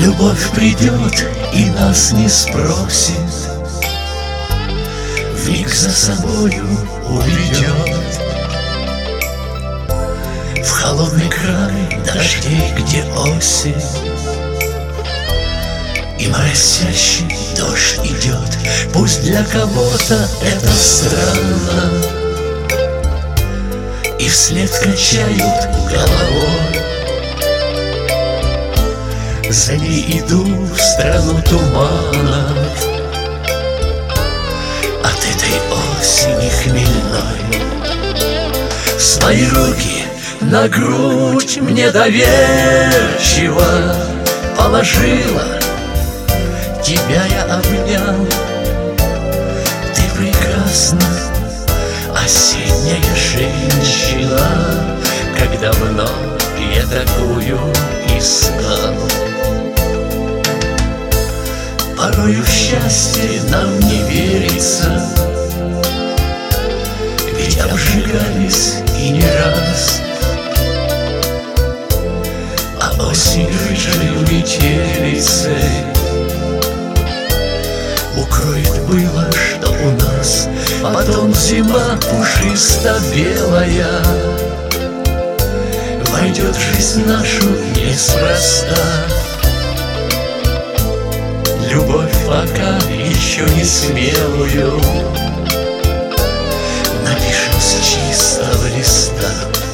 Любовь придет и нас не спросит, вмиг за собою уведет в холодный край дождей, где осень, и моросящий дождь идет. Пусть для кого-то это странно, и вслед качают головой. За ней иду в страну туманов, от этой осени хмельной. Свои руки на грудь мне доверчиво положила, тебя я обнял. Ты прекрасна, осенняя женщина, как давно я такую искал. Порою в счастье нам не верится, ведь обжигались и не раз. А осень рыжей метелицей укроет было, что у нас. Потом зима пушисто-белая войдет в жизнь нашу неспроста. Любовь пока еще не смелую напишем с чистого листа.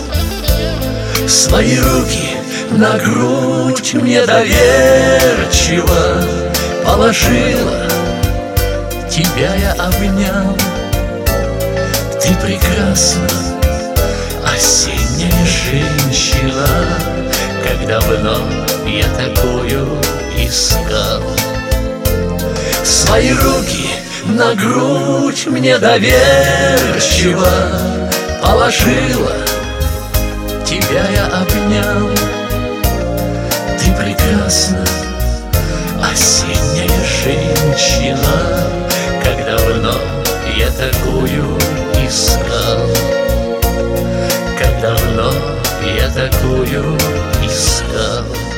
Свои руки на грудь мне доверчиво положила, тебя я обнял. Ты прекрасна, осенняя женщина, как давно я такую искал. Свои руки на грудь мне доверчиво положила, тебя я обнял. Ты прекрасна, осенняя женщина, как давно я такую искал. Как давно я такую искал.